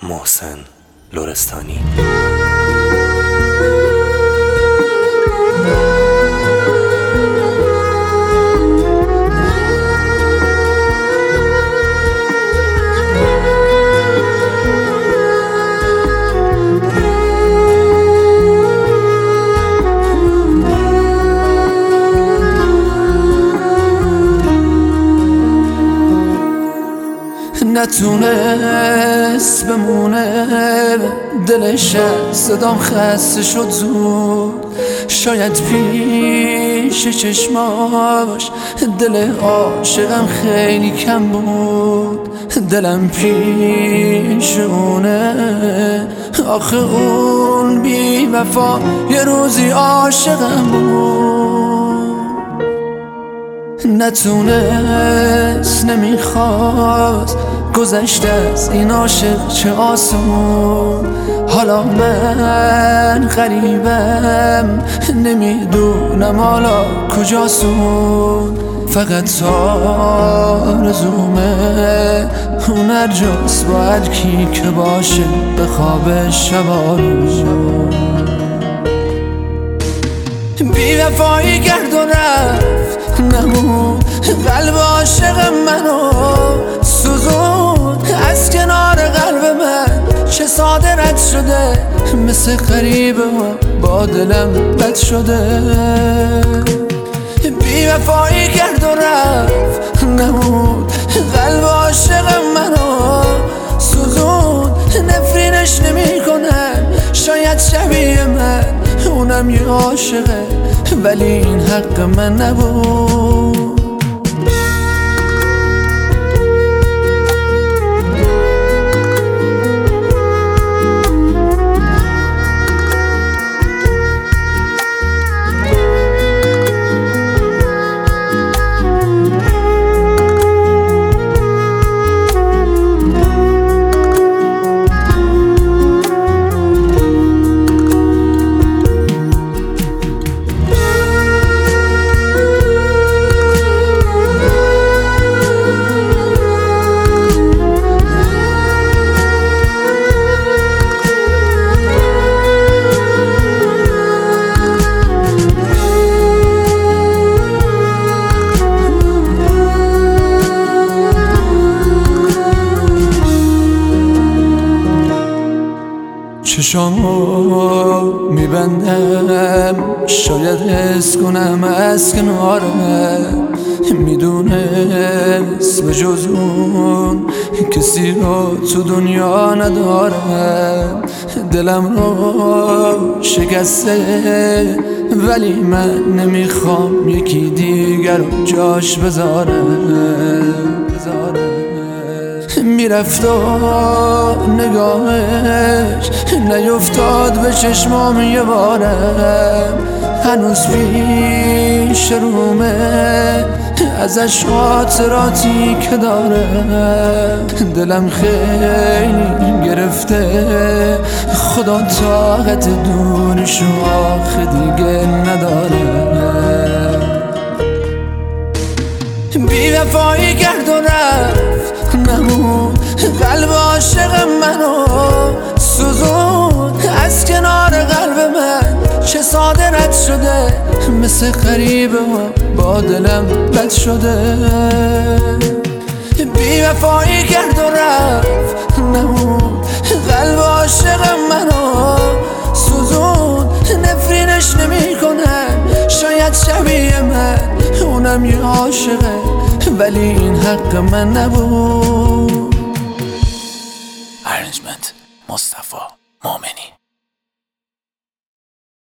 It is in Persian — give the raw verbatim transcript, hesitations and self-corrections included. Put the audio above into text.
محسن لرستانی. نتونست بمونه دلش، صدام خسته شد زود. شاید پیش چشماش دل عاشقم خیلی کم بود. دلم پیشونه، آخه اون بی وفا یه روزی عاشقم بود. نتونست، نمیخواست گذشته از این عاشق چه آسون. حالا من غریبم، نمیدونم حالا کجاسون. فقط آرزومه اون هر جاست با هر کی که باشه به خواب شبارون. بی وفایی کرد و رفت، نمود قلب عاشق منو سوزون. از کنار قلب من چه ساده رد شده، مثل غریبه با دلم بد شده. بی وفایی کرد و رفت، نمود قلب عاشق منو سوزون. نفرینش نمی کنم، شاید شبیه من اونم یه عاشقه، ولی این حق من نبود. چشامو میبندم، شاید حس کنم از کنارم. میدونست به جز اون کسی رو تو دنیا ندارم. دلم رو شکسته، ولی من نمیخوام یکی دیگر رو جاش بذارم. میرفت و نگاهش نیفتاد به چشمام یه بارم. هنوز پیش رومه ازش خاطراتی که دارم. دلم خیلی گرفته، خدا طاقت دورشو آخه دیگه ندارم. بی وفایی کرد و رفت، نمود قلب عاشق منو سوزون. از کنار قلب من چه ساده رد شده، مثل غریبه با دلم بد شده. بی وفایی کرد و رفت، نمود قلب عاشق منو سوزون. نفرینش نمی کنم، شاید شبیه من اونم یه عاشقه، ولی این حق من نبود. ارنجمنت مصطفی مومنی.